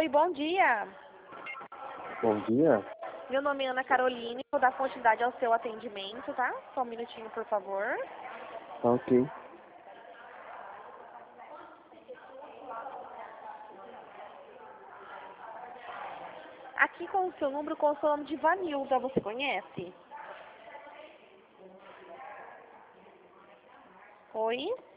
Oi, bom dia. Bom dia. Meu nome é Ana Caroline, vou dar continuidade ao seu atendimento, tá? Só um minutinho, por favor. Tá ok. Aqui com o seu número, com o seu nome de Vanilda, você conhece? Oi?